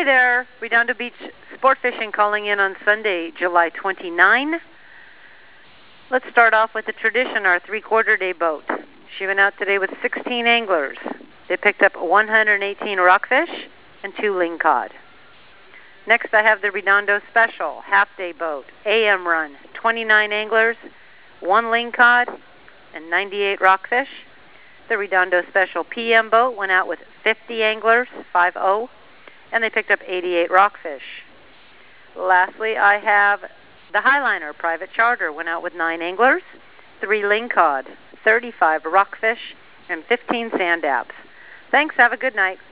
there, Redondo Beach Sport Fishing calling in on Sunday, July 29. Let's start off with the tradition, our three-quarter day boat. She went out today with 16 anglers. They picked up 118 rockfish and 2 lingcod. Next, I have the Redondo Special half-day boat, AM run, 29 anglers, 1 lingcod, and 98 rockfish. The Redondo Special PM boat went out with 50 anglers, 50, and they picked up 88 rockfish. Lastly, I have the Highliner private charter, went out with 9 anglers, 3 lingcod, 35 rockfish, and 15 sand dabs. Thanks, have a good night.